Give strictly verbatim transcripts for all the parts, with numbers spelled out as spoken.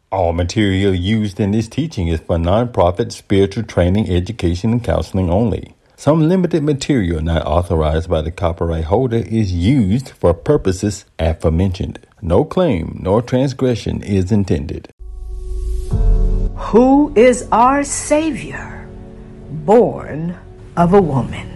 All material used in this teaching is for nonprofit spiritual training, education, and counseling only. Some limited material not authorized by the copyright holder is used for purposes aforementioned. No claim nor transgression is intended. Who is our Savior, born of a woman?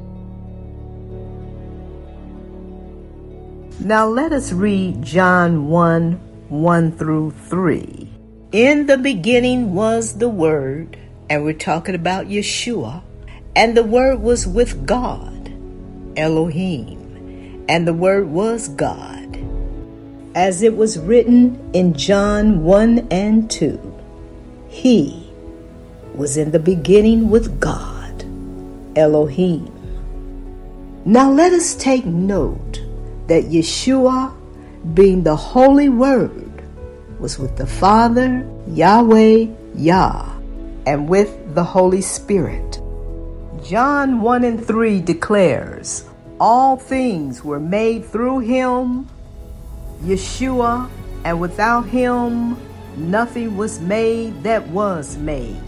Now let us read John one, one through three. In the beginning was the Word, and we're talking about Yeshua, and the Word was with God, Elohim, and the Word was God. As it was written in John one and two, He was in the beginning with God, Elohim. Now let us take note that Yeshua, being the Holy Word, was with the Father, Yahweh, Yah, and with the Holy Spirit. John one and three declares, all things were made through Him, Yeshua, and without Him, nothing was made that was made.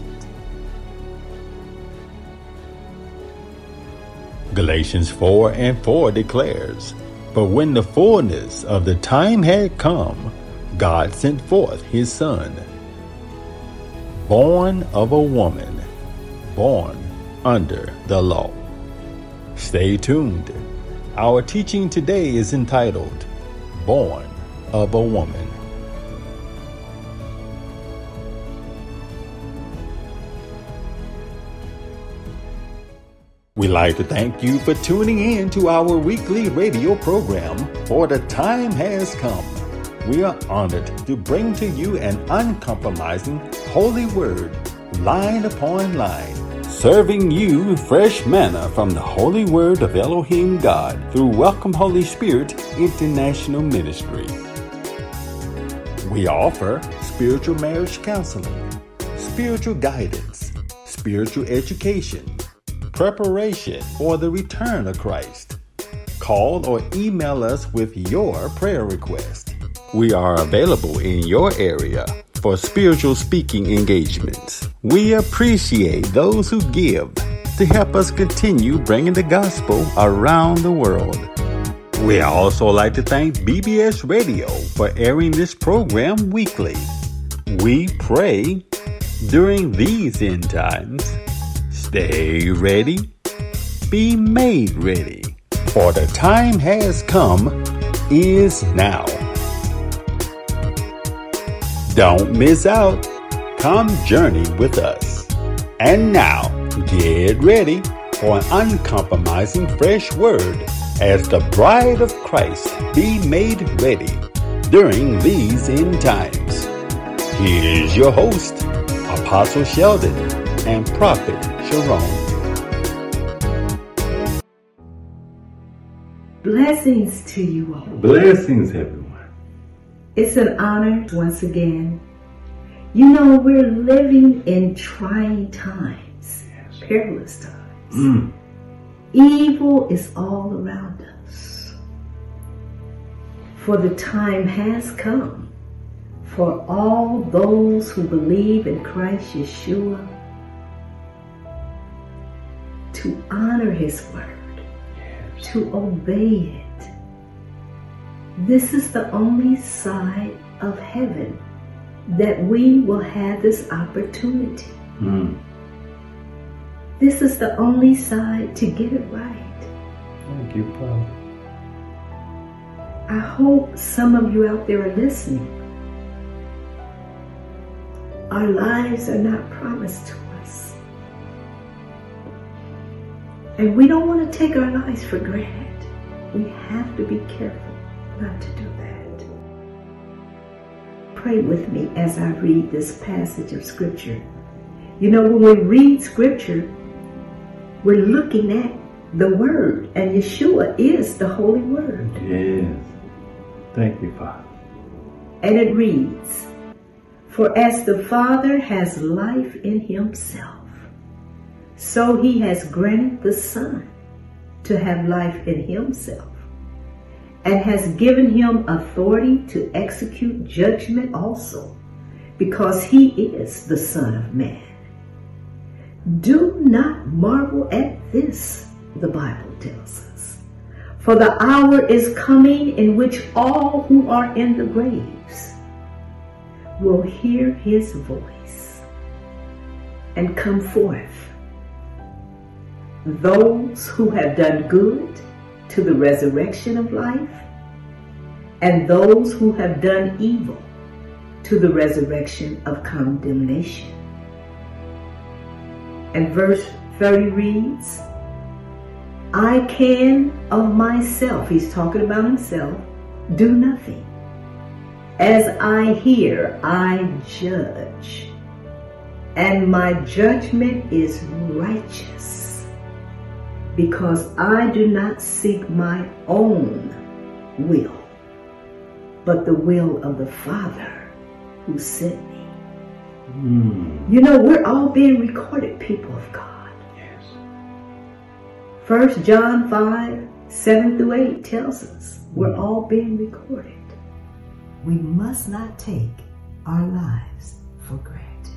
Galatians four and four declares, but when the fullness of the time had come, God sent forth His Son, born of a woman, born under the law. Stay tuned. Our teaching today is entitled, Born of a Woman. We'd like to thank you for tuning in to our weekly radio program, For the Time Has Come. We are honored to bring to you an uncompromising holy word, line upon line, serving you fresh manna from the holy word of Elohim God through Welcome Holy Spirit International Ministry. We offer spiritual marriage counseling, spiritual guidance, spiritual education, preparation for the return of Christ. Call or email us with your prayer request. We are available in your area for spiritual speaking engagements. We appreciate those who give to help us continue bringing the gospel around the world. We also like to thank B B S Radio for airing this program weekly. We pray during these end times, stay ready, be made ready, for the time has come, is now. Don't miss out. Come journey with us. And now, get ready for an uncompromising fresh word as the bride of Christ be made ready during these end times. Here's your host, Apostle Sheldon and Prophet Sharon. Blessings to you all. Blessings, everyone. It's an honor once again. You know, we're living in trying times, yes. Perilous times. Mm. Evil is all around us. For the time has come for all those who believe in Christ Yeshua to honor His word, yes. To obey it. This is the only side of heaven that we will have this opportunity. Mm. This is the only side to get it right. Thank you, Father. I hope some of you out there are listening. Our lives are not promised to us. And we don't want to take our lives for granted. We have to be careful not to do that. Pray with me as I read this passage of Scripture. You know, when we read Scripture, we're looking at the Word, and Yeshua is the Holy Word. Yes. Thank you, Father. And it reads, for as the Father has life in Himself, so He has granted the Son to have life in Himself, and has given Him authority to execute judgment also, because he is the Son of Man. Do not marvel at this, the Bible tells us. For the hour is coming in which all who are in the graves will hear his voice and come forth. Those who have done good to the resurrection of life, and those who have done evil to the resurrection of condemnation. And verse thirty reads, I can of myself, he's talking about himself, do nothing. As I hear, I judge, and my judgment is righteous, because I do not seek my own will, but the will of the Father who sent me. Mm. You know, we're all being recorded, people of God. Yes. First John five, seven through eight tells us we're mm. all being recorded. We must not take our lives for granted.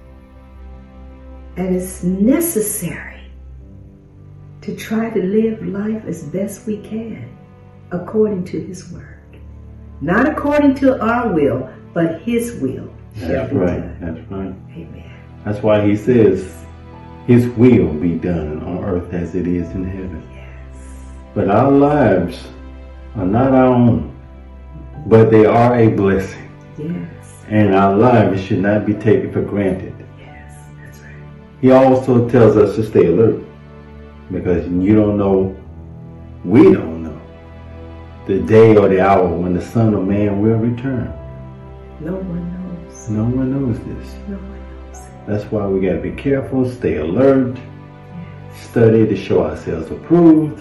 And it's necessary to try to live life as best we can according to his word. Not according to our will, but his will. That's right. That's right. Amen. That's why he says his will be done on earth as it is in heaven. Yes. But our lives are not our own, but they are a blessing. Yes. And our lives should not be taken for granted. Yes, that's right. He also tells us to stay alert, because you don't know, we don't know, the day or the hour when the Son of Man will return. No one knows. No one knows this. No one knows. That's why we got to be careful, stay alert, yes. Study to show ourselves approved,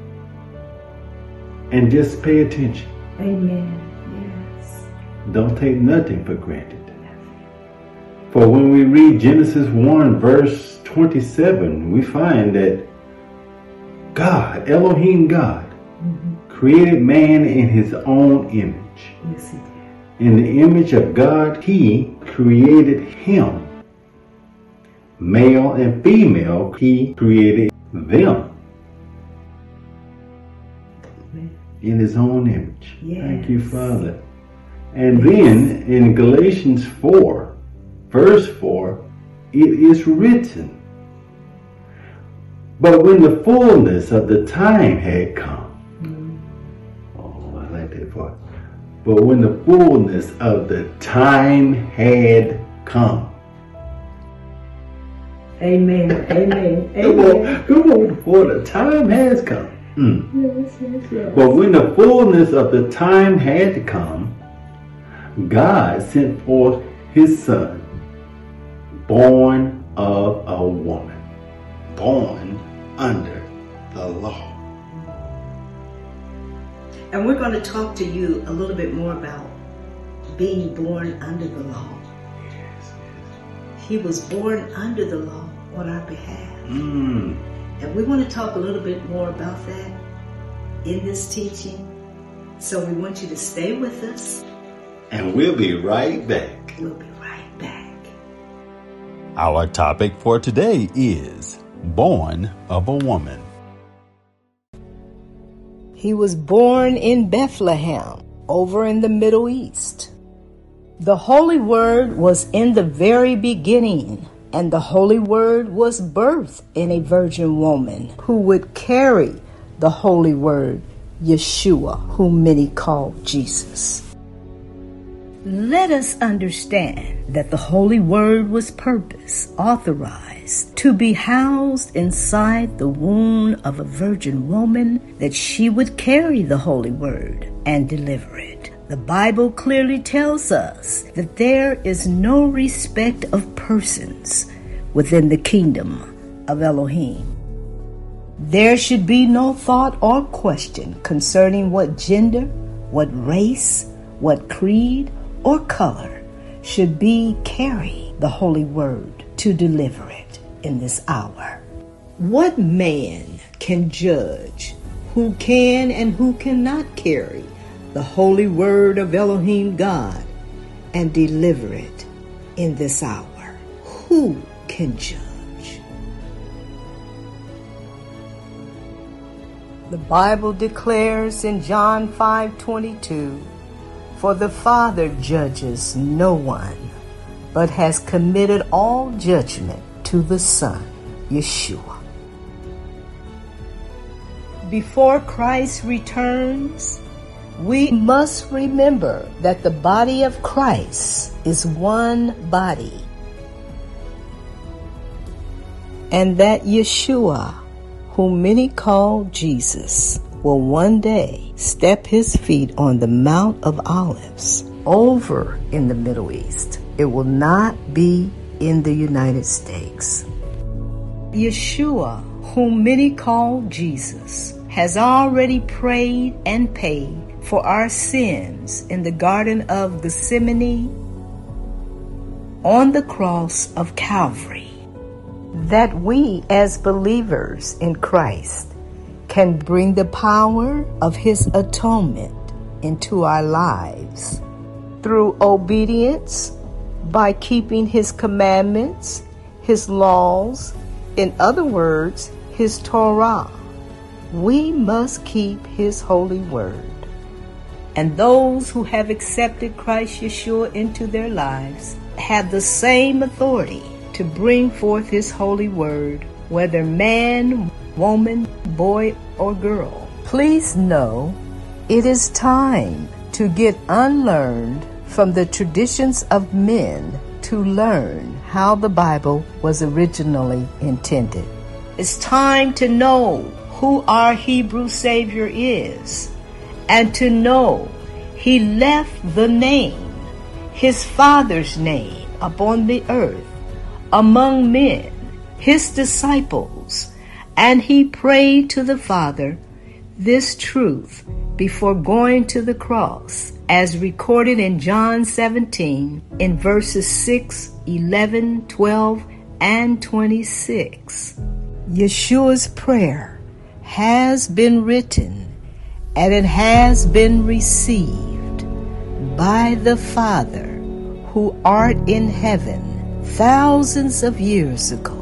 and just pay attention. Amen. Yes. Don't take nothing for granted. For when we read Genesis one verse twenty-seven, we find that God, Elohim God, mm-hmm. created man in his own image. Yes, he did. In the image of God, he created him. Male and female, he created them. Amen. In his own image. Yes. Thank you, Father. And yes. Then in Galatians four, verse four, it is written, but when the fullness of the time had come, mm. oh, I like that part. But when the fullness of the time had come. Amen. Amen. Come on, come on, for the time has come. Mm. Yes, yes, yes. But when the fullness of the time had come, God sent forth his Son, born of a woman, born under the law. And we're going to talk to you a little bit more about being born under the law. Yes, yes. He was born under the law on our behalf. Mm. And we want to talk a little bit more about that in this teaching. So we want you to stay with us. And we'll be right back. We'll be right back. Our topic for today is born of a woman. He was born in Bethlehem, over in the Middle East. The Holy Word was in the very beginning, and the Holy Word was birthed in a virgin woman who would carry the Holy Word, Yeshua, whom many call Jesus. Let us understand that the Holy Word was purposed, authorized, to be housed inside the womb of a virgin woman, that she would carry the Holy Word and deliver it. The Bible clearly tells us that there is no respect of persons within the kingdom of Elohim. There should be no thought or question concerning what gender, what race, what creed, or color should be carry the Holy Word to deliver it in this hour. What man can judge who can and who cannot carry the Holy Word of Elohim God and deliver it in this hour, who can judge? The Bible declares in John five twenty-two, "For the Father judges no one, but has committed all judgment to the Son, Yeshua." Before Christ returns, we must remember that the body of Christ is one body, and that Yeshua, whom many call Jesus, will one day step his feet on the Mount of Olives over in the Middle East. It will not be in the United States. Yeshua, whom many call Jesus, has already prayed and paid for our sins in the Garden of Gethsemane on the cross of Calvary, that we as believers in Christ can bring the power of his atonement into our lives through obedience, by keeping his commandments, his laws, in other words, his Torah. We must keep his holy word. And those who have accepted Christ Yeshua into their lives have the same authority to bring forth his holy word, whether man, woman, boy, or girl. Please know it is time to get unlearned from the traditions of men to learn how the Bible was originally intended. It's time to know who our Hebrew Savior is, and to know he left the name, his Father's name, upon the earth among men, his disciples, and he prayed to the Father this truth before going to the cross, as recorded in John seventeen in verses six, eleven, twelve, and twenty-six. Yeshua's prayer has been written and it has been received by the Father who art in heaven thousands of years ago.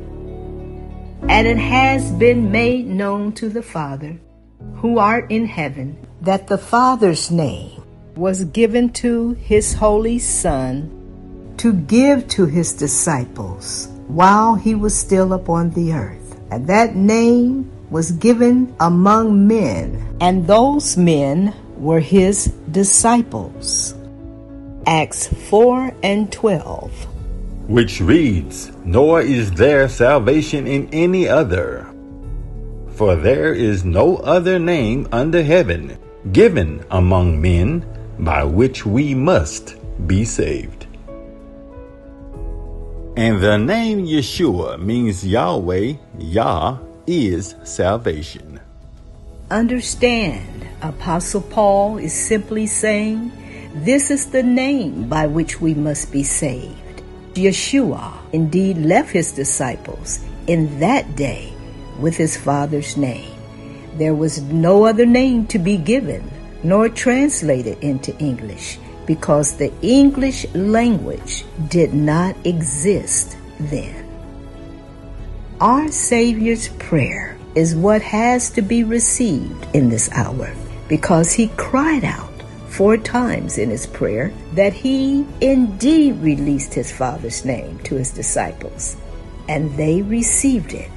And it has been made known to the Father who art in heaven that the Father's name was given to his holy Son to give to his disciples while he was still upon the earth. And that name was given among men, and those men were his disciples. Acts four and twelve. Which reads, "Nor is there salvation in any other, for there is no other name under heaven given among men by which we must be saved." And the name Yeshua means Yahweh, Yah is salvation. Understand, Apostle Paul is simply saying, this is the name by which we must be saved. Yeshua indeed left his disciples in that day with his Father's name. There was no other name to be given nor translated into English, because the English language did not exist then. Our Savior's prayer is what has to be received in this hour, because he cried out four times in his prayer that he indeed released his Father's name to his disciples, and they received it.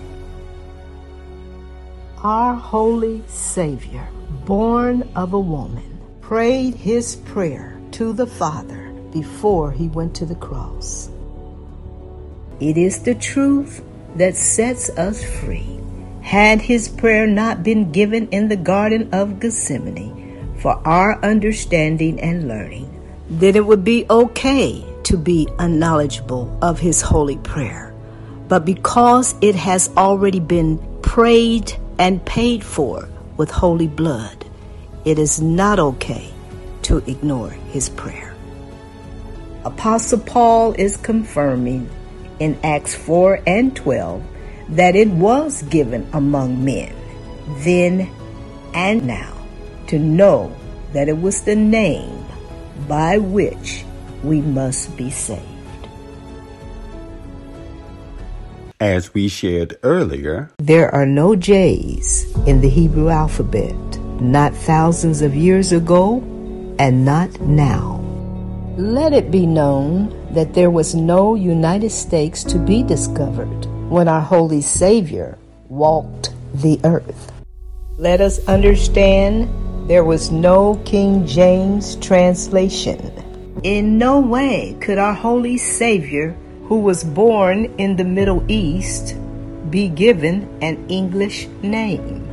Our holy Savior, born of a woman, prayed his prayer to the Father before he went to the cross. It is the truth that sets us free. Had his prayer not been given in the Garden of Gethsemane for our understanding and learning, then it would be okay to be unknowledgeable of his holy prayer. But because it has already been prayed and paid for with holy blood, it is not okay to ignore his prayer. Apostle Paul is confirming in Acts four and twelve that it was given among men then and now to know that it was the name by which we must be saved. As we shared earlier, there are no J's in the Hebrew alphabet, not thousands of years ago and not now. Let it be known that there was no United States to be discovered when our Holy Savior walked the earth. Let us understand there was no King James translation. In no way could our Holy Savior, who was born in the Middle East, be given an English name.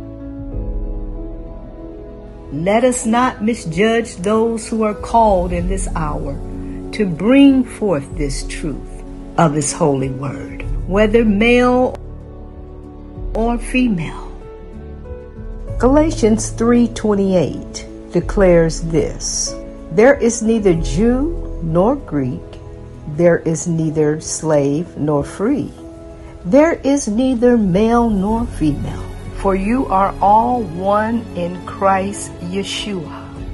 Let us not misjudge those who are called in this hour to bring forth this truth of His holy word, whether male or female. Galatians three twenty-eight declares this: there is neither Jew nor Greek, there is neither slave nor free, there is neither male nor female, for you are all one in Christ Yeshua.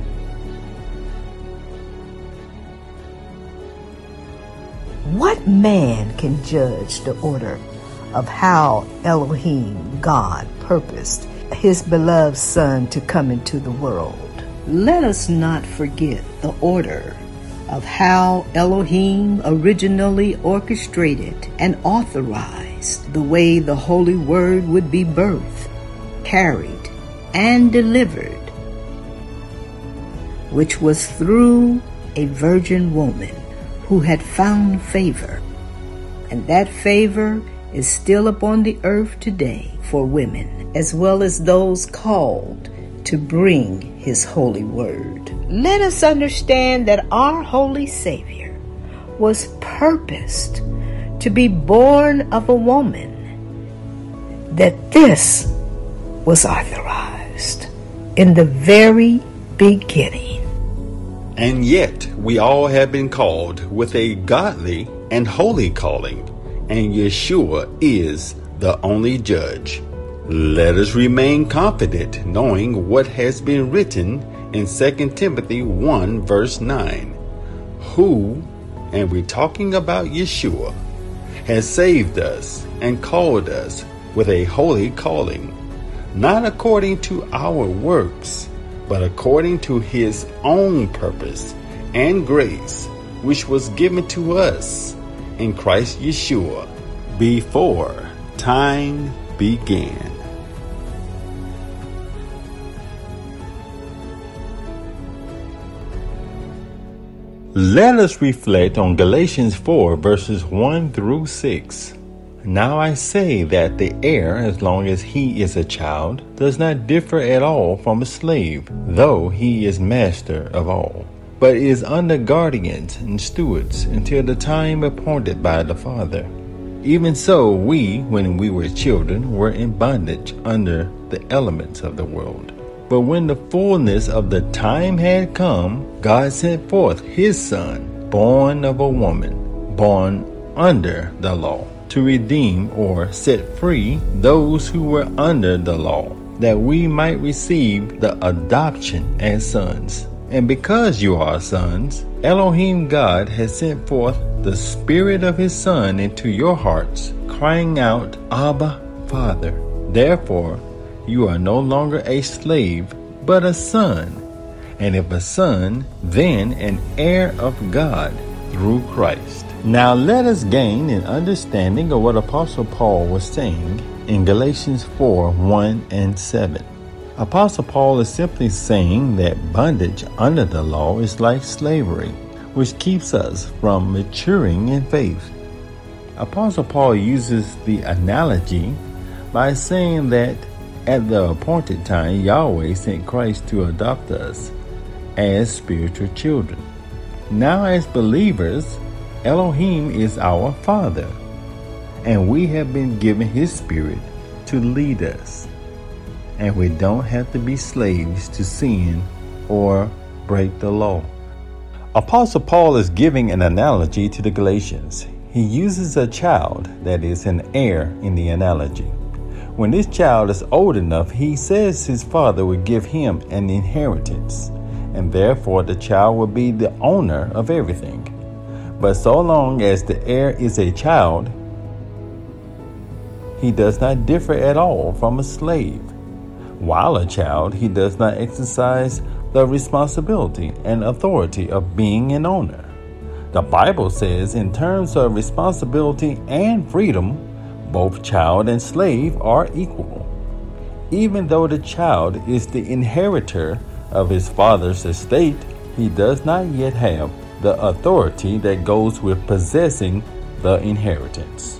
What man can judge the order of how Elohim, God, purposed His beloved Son to come into the world? Let us not forget the order of how Elohim originally orchestrated and authorized the way the Holy Word would be birthed, carried, and delivered, which was through a virgin woman who had found favor. And that favor is still upon the earth today for women, as well as those called to bring His holy word. Let us understand that our Holy Savior was purposed to be born of a woman, that this was authorized in the very beginning. And yet we all have been called with a godly and holy calling, and Yeshua is the only judge. Let us remain confident, knowing what has been written in Second Timothy one verse nine, who, and we're talking about Yeshua, has saved us and called us with a holy calling, not according to our works, but according to His own purpose and grace, which was given to us in Christ Yeshua before time began. Let us reflect on Galatians four verses one through six. Now I say that the heir, as long as he is a child, does not differ at all from a slave, though he is master of all, but is under guardians and stewards until the time appointed by the Father. Even so, we, when we were children, were in bondage under the elements of the world. But when the fullness of the time had come, God sent forth His Son, born of a woman, born under the law, to redeem or set free those who were under the law, that we might receive the adoption as sons. And because you are sons, Elohim God has sent forth the Spirit of His Son into your hearts, crying out, Abba, Father. Therefore, you are no longer a slave, but a son. And if a son, then an heir of God through Christ. Now let us gain an understanding of what Apostle Paul was saying in Galatians four, one and seven. Apostle Paul is simply saying that bondage under the law is like slavery, which keeps us from maturing in faith. Apostle Paul uses the analogy by saying that at the appointed time, Yahweh sent Christ to adopt us as spiritual children. Now as believers, Elohim is our Father, and we have been given His Spirit to lead us. And we don't have to be slaves to sin or break the law. Apostle Paul is giving an analogy to the Galatians. He uses a child that is an heir in the analogy. When this child is old enough, he says his father will give him an inheritance, and therefore the child will be the owner of everything. But so long as the heir is a child, he does not differ at all from a slave. While a child, he does not exercise the responsibility and authority of being an owner. The Bible says in terms of responsibility and freedom, both child and slave are equal. Even though the child is the inheritor of his father's estate, he does not yet have the authority that goes with possessing the inheritance.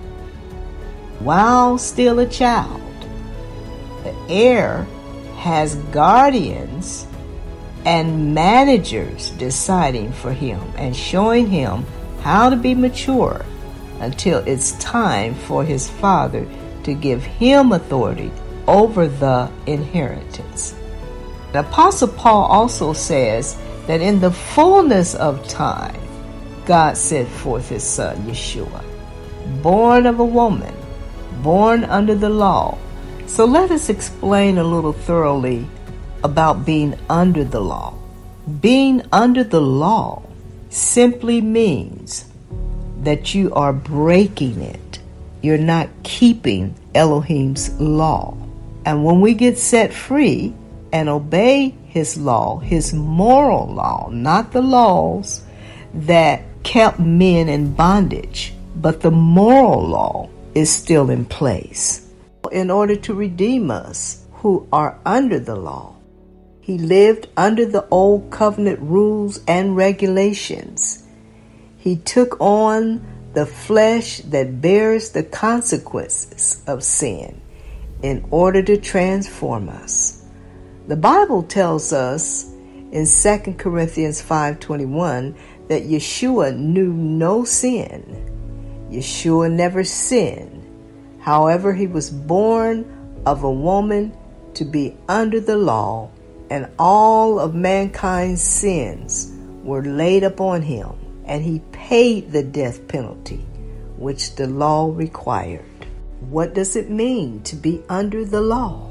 While still a child, the heir has guardians and managers deciding for him and showing him how to be mature until it's time for his father to give him authority over the inheritance. The Apostle Paul also says that in the fullness of time, God sent forth his son, Yeshua, born of a woman, born under the law. So let us explain a little thoroughly about being under the law. Being under the law simply means that you are breaking it. You're not keeping Elohim's law. And when we get set free and obey his law, his moral law, not the laws that kept men in bondage, but the moral law is still in place in order to redeem us who are under the law. He lived under the old covenant rules and regulations. He took on the flesh that bears the consequences of sin in order to transform us. The Bible tells us in Second Corinthians five twenty-one that Yeshua knew no sin. Yeshua never sinned. However, he was born of a woman to be under the law, and all of mankind's sins were laid upon him, and he paid the death penalty which the law required. What does it mean to be under the law?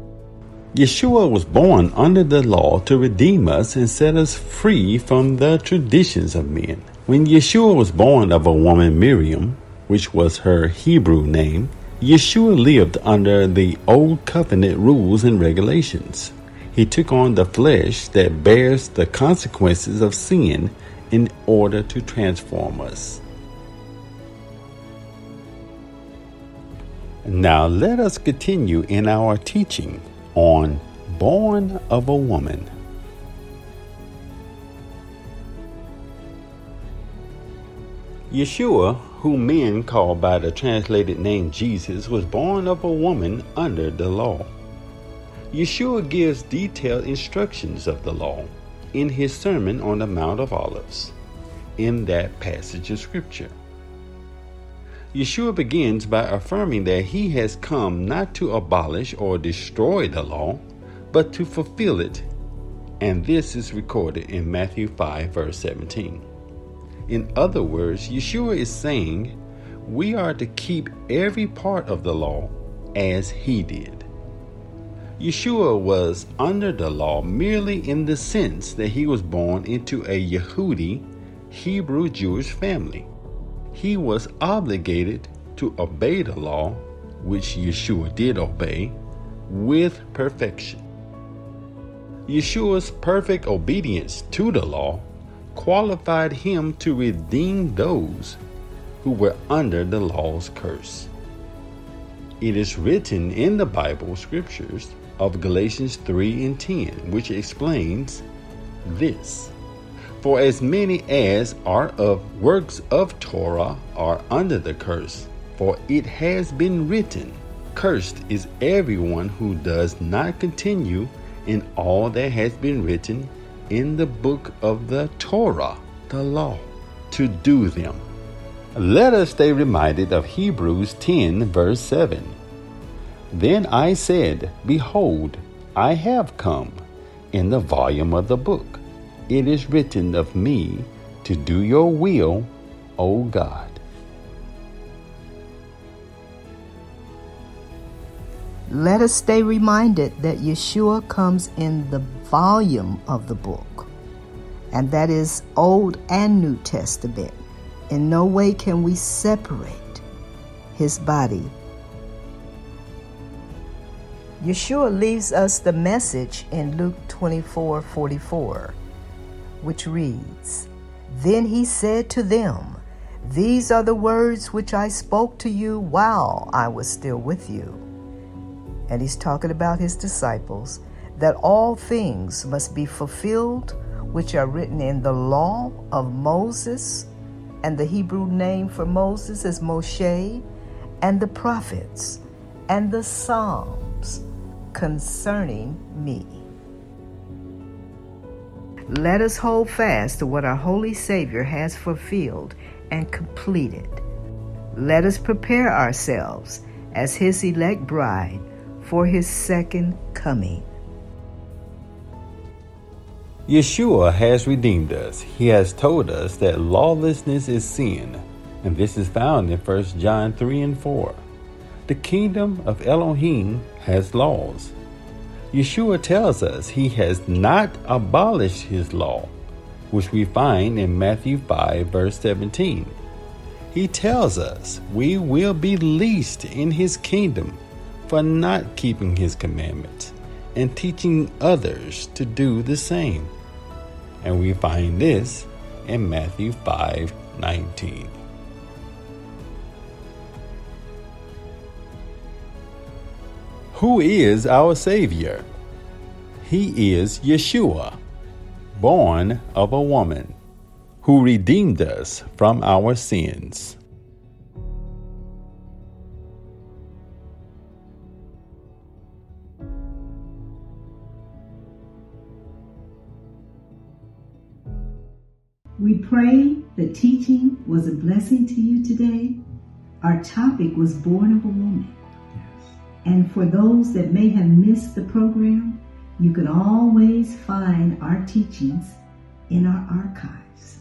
Yeshua was born under the law to redeem us and set us free from the traditions of men. When Yeshua was born of a woman, Miriam, which was her Hebrew name, Yeshua lived under the old covenant rules and regulations. He took on the flesh that bears the consequences of sin in order to transform us. Now let us continue in our teaching on Born of a Woman. Yeshua, whom men call by the translated name Jesus, was born of a woman under the law. Yeshua gives detailed instructions of the law in his Sermon on the Mount of Olives in that passage of Scripture. Yeshua begins by affirming that he has come not to abolish or destroy the law, but to fulfill it, and this is recorded in Matthew five, verse seventeen. In other words, Yeshua is saying we are to keep every part of the law as he did. Yeshua was under the law merely in the sense that he was born into a Yehudi, Hebrew Jewish family. He was obligated to obey the law, which Yeshua did obey, with perfection. Yeshua's perfect obedience to the law qualified him to redeem those who were under the law's curse. It is written in the Bible scriptures of Galatians three and ten, which explains this: For as many as are of works of Torah are under the curse, for it has been written, Cursed is everyone who does not continue in all that has been written in the book of the Torah, the law, to do them. Let us stay reminded of Hebrews ten, verse seven. Then I said, Behold, I have come. In the volume of the book, it is written of me to do your will, O God. Let us stay reminded that Yeshua comes in the volume of the book, and that is Old and New Testament. In no way can we separate his body Yeshua leaves us the message in Luke twenty-four forty-four, which reads, "Then he said to them, These are the words which I spoke to you while I was still with you." And he's talking about his disciples, that all things must be fulfilled which are written in the law of Moses, and the Hebrew name for Moses is Moshe, and the prophets, and the Psalms concerning me. Let us hold fast to what our Holy Savior has fulfilled and completed. Let us prepare ourselves as his elect bride for his second coming. Yeshua has redeemed us. He has told us that lawlessness is sin, and this is found in First John three and four. The kingdom of Elohim has laws. Yeshua tells us he has not abolished his law, which we find in Matthew five, verse seventeen. He tells us we will be least in his kingdom for not keeping his commandments and teaching others to do the same. And we find this in Matthew five nineteen. Who is our Savior? He is Yeshua, born of a woman, who redeemed us from our sins. We pray the teaching was a blessing to you today. Our topic was born of a woman. Yes. And for those that may have missed the program, you can always find our teachings in our archives.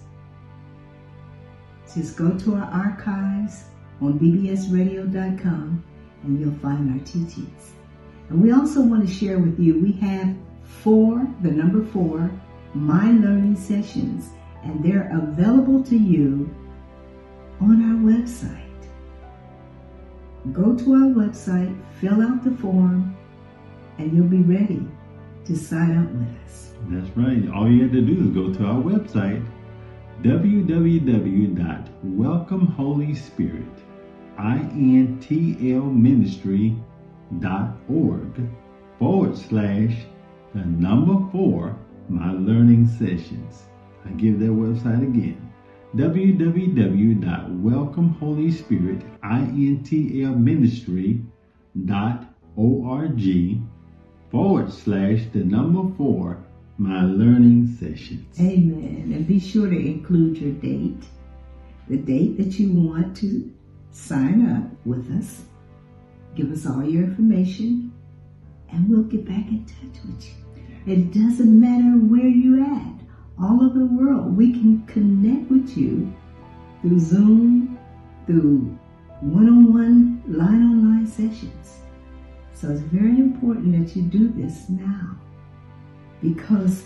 Just go to our archives on b b s radio dot com and you'll find our teachings. And we also want to share with you, we have four, the number four, My Learning Sessions, and they're available to you on our website. Go to our website, fill out the form, and you'll be ready to sign up with us. That's right. All you have to do is go to our website, w w w dot welcome holy spirit ministry dot org forward slash the number four My Learning Sessions. I give that website again, w w w dot welcome holy spirit ministry dot org forward slash the number four My Learning Sessions. Amen. And be sure to include your date, the date that you want to sign up with us. Give us all your information, and we'll get back in touch with you. It doesn't matter where you're at. All over the world, we can connect with you through Zoom, through one-on-one, line-on-line sessions. So it's very important that you do this now, because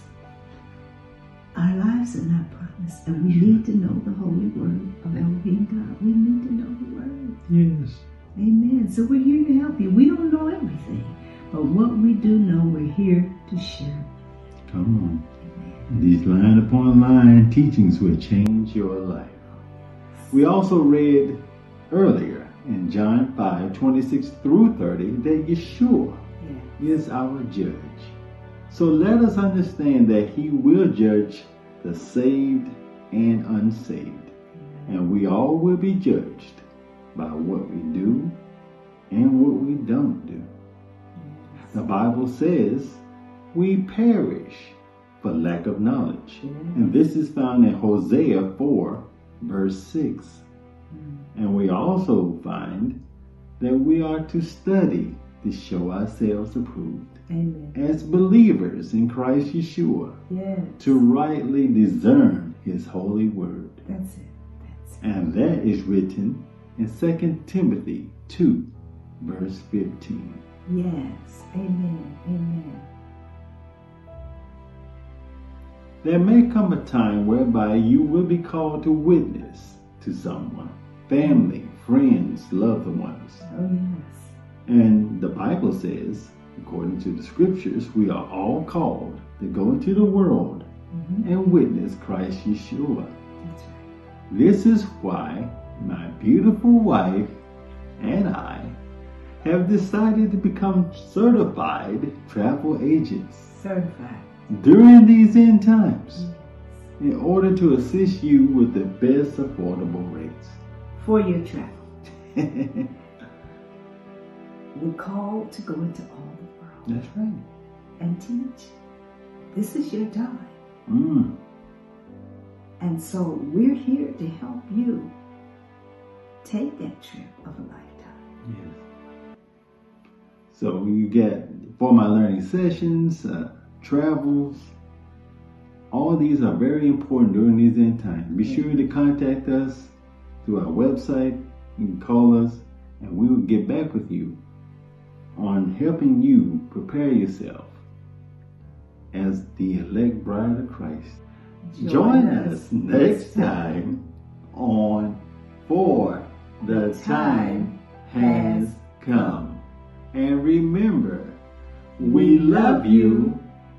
our lives are not promised, and we need to know the holy word of Elohim God. We need to know the word. Yes. Amen. So we're here to help you. We don't know everything, but what we do know, we're here to share. Come on. These line upon line teachings will change your life. We also read earlier in John five twenty-six through thirty that Yeshua yes. is our judge. So let us understand that he will judge the saved and unsaved. And we all will be judged by what we do and what we don't do. Yes. The Bible says we perish for lack of knowledge. Mm-hmm. And this is found in Hosea four, verse six. Mm-hmm. And we also find that we are to study to show ourselves approved. Amen. As believers in Christ Yeshua, yes. to rightly discern his holy word. That's it. That's it. And that is written in Second Timothy two, verse fifteen. Yes. Amen. Amen. There may come a time whereby you will be called to witness to someone, family, friends, loved ones. Oh, yes. And the Bible says According to the scriptures, we are all called to go into the world mm-hmm. and witness Christ Yeshua. That's right. This is why my beautiful wife and I have decided to become certified travel agents. Certified. During these end times, in order to assist you with the best affordable rates. For your travel. We're called to go into all the world. That's right. And teach. This is your time. Mm. And so we're here to help you take that trip of a lifetime. Yes. So you get For My Learning sessions, uh, travels. All these are very important during these end times. Be yes. sure to contact us through our website. You can call us and we will get back with you on helping you prepare yourself as the elect bride of Christ. Join, Join us next time on For the Time Has Come. And remember, we love you.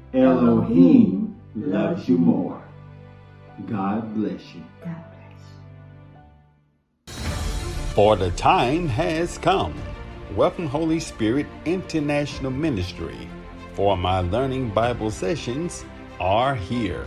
Elohim loves you more. God bless you. God bless you. For the time has come. Welcome, Holy Spirit International Ministry. For My Learning Bible sessions are here.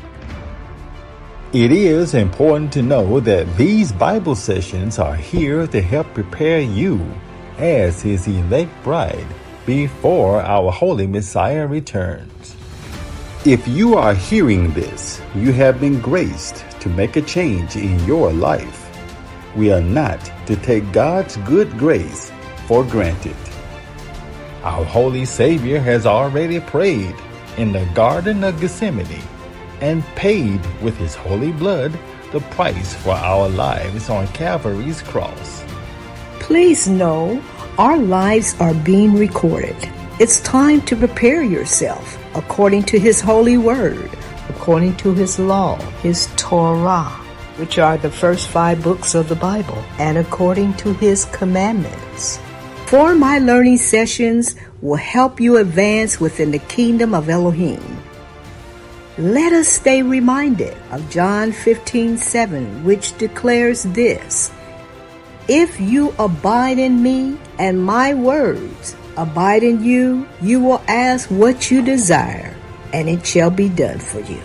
It is important to know that these Bible sessions are here to help prepare you as His elect bride before our Holy Messiah returns. If you are hearing this, you have been graced to make a change in your life. We are not to take God's good grace for granted. Our Holy Savior has already prayed in the Garden of Gethsemane and paid with His holy blood the price for our lives on Calvary's cross. Please know our lives are being recorded. It's time to prepare yourself according to His holy word, according to His law, His Torah, which are the first five books of the Bible, and according to His commandments. For My Learning sessions will help you advance within the kingdom of Elohim. Let us stay reminded of John fifteen seven, which declares this: If you abide in me and my words abide in you, you will ask what you desire, and it shall be done for you.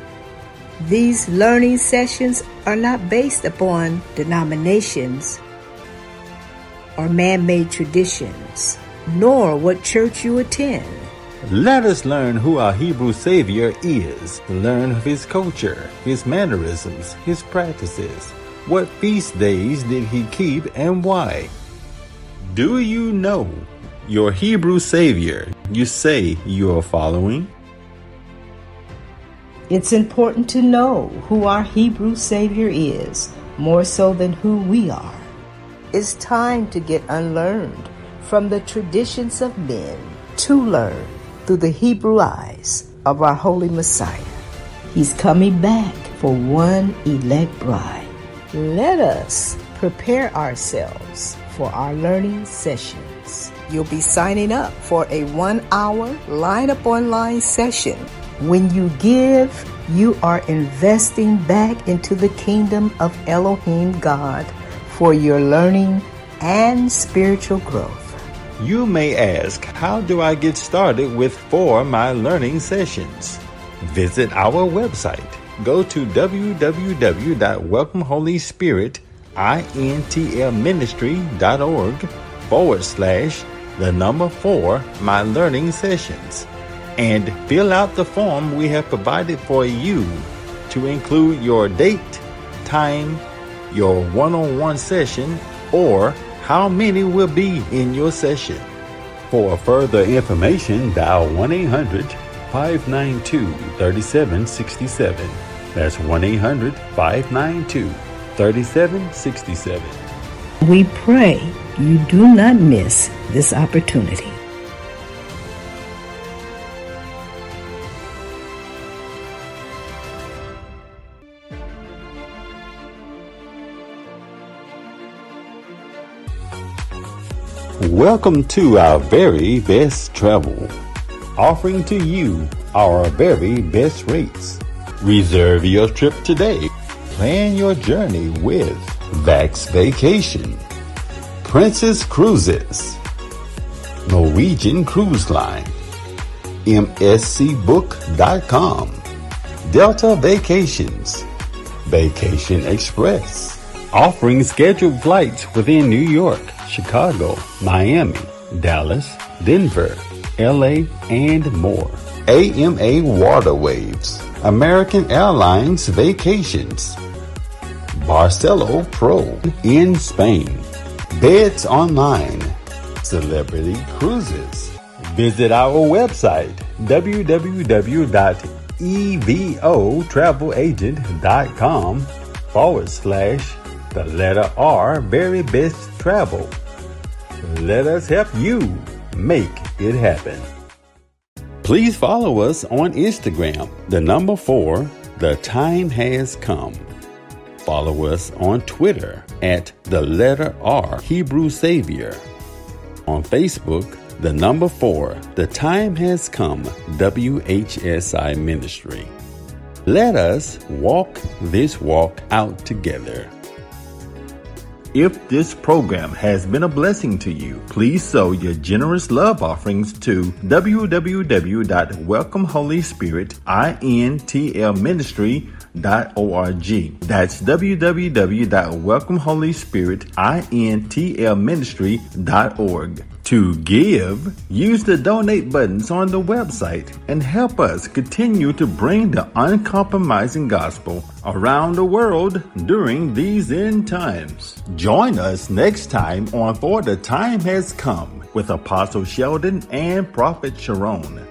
These learning sessions are not based upon denominations or man-made traditions, nor what church you attend. Let us learn who our Hebrew Savior is, learn of His culture, His mannerisms, His practices. What feast days did He keep and why? Do you know your Hebrew Savior you say you are following? It's important to know who our Hebrew Savior is, more so than who we are. It's time to get unlearned from the traditions of men to learn through the Hebrew eyes of our Holy Messiah. He's coming back for one elect bride. Let us prepare ourselves for our learning sessions. You'll be signing up for a one-hour line-up online session. When you give, you are investing back into the kingdom of Elohim God for your learning and spiritual growth. You may ask, how do I get started with For My Learning sessions? Visit our website. Go to w w w dot welcome holy spirit intl ministry dot org forward slash the number four My Learning sessions and fill out the form we have provided for you to include your date, time, your one-on-one session, or how many will be in your session. For further information, dial one eight hundred five nine two three seven six seven. That's one eight hundred five nine two three seven six seven. We pray you do not miss this opportunity. Welcome to our very best travel, offering to you our very best rates. Reserve your trip today. Plan your journey with Vax Vacation, Princess Cruises, Norwegian Cruise Line, M S C book dot com, Delta Vacations, Vacation Express, offering scheduled flights within New York, Chicago, Miami, Dallas, Denver, L A, and more. A M A Waterwaves, American Airlines Vacations, Barcelo Pro in Spain, Beds Online, Celebrity Cruises. Visit our website, w w w dot evo travel agent dot com forward slash the letter R, very best travel. Let us help you make it happen. Please follow us on Instagram, the number four, the time has come. Follow us on Twitter at the letter R, Hebrew Savior. On Facebook, the number four, the time has come, W H S I Ministry. Let us walk this walk out together. If this program has been a blessing to you, please sow your generous love offerings to w w w dot welcome holy spirit intl ministry dot org. That's w w w dot welcome holy spirit intl ministry dot org. To give, use the donate buttons on the website and help us continue to bring the uncompromising gospel around the world during these end times. Join us next time on For the Time Has Come with Apostle Sheldon and Prophet Sharon.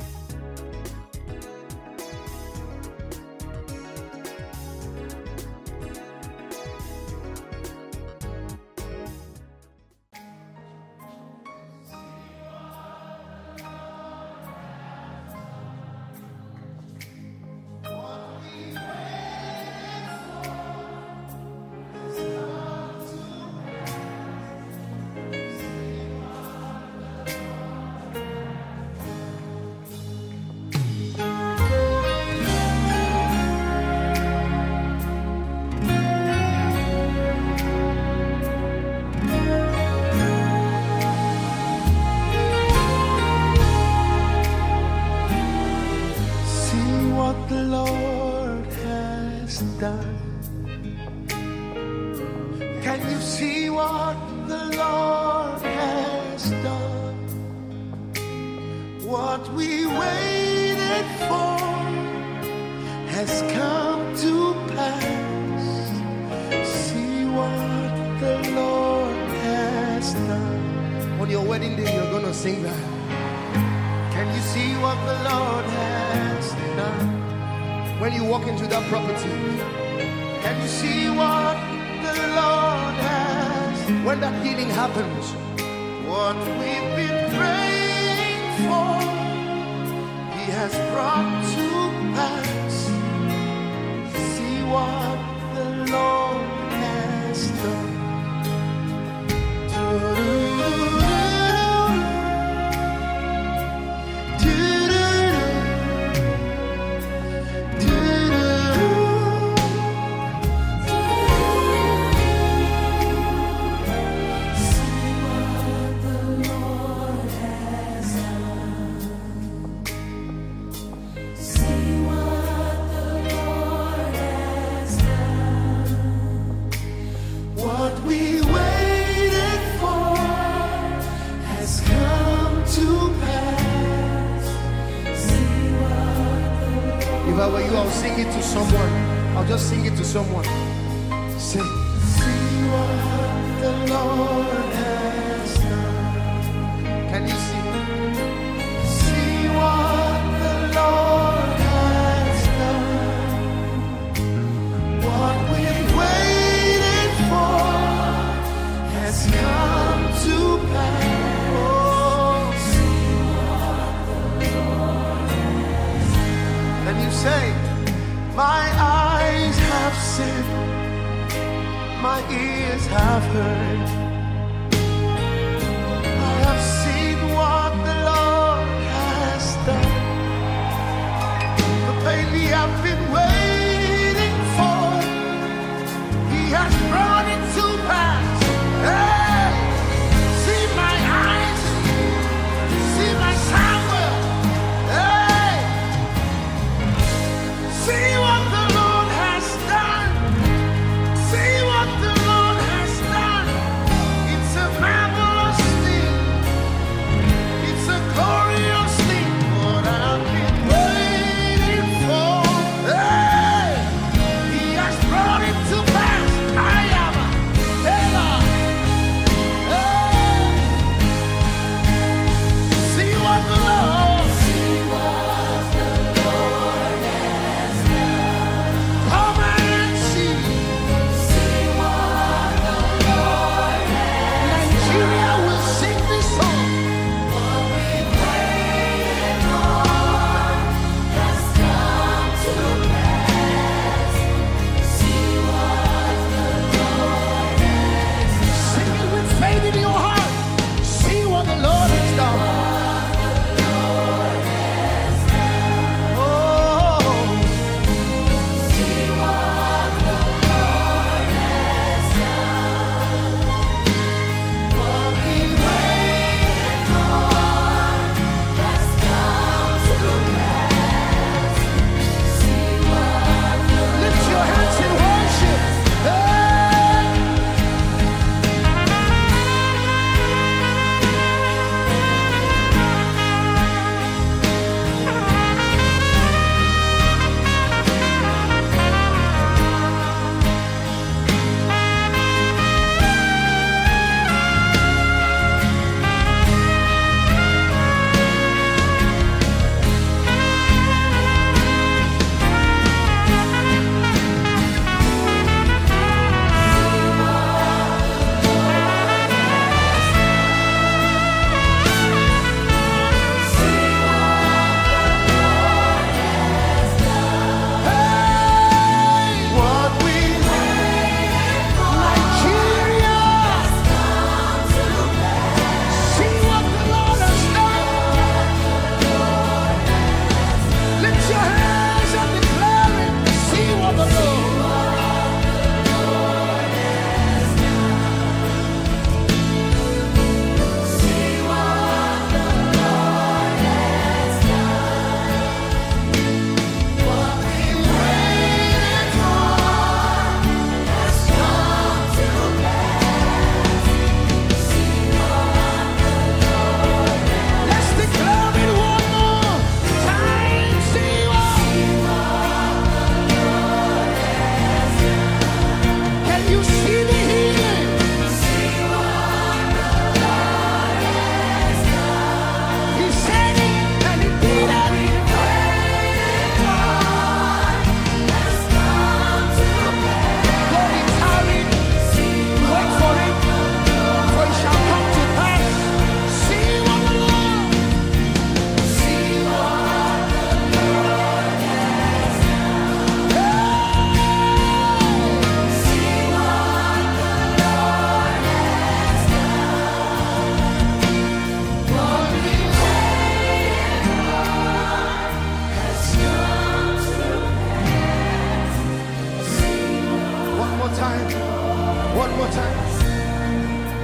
My ears have heard, my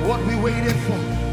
what we waited for.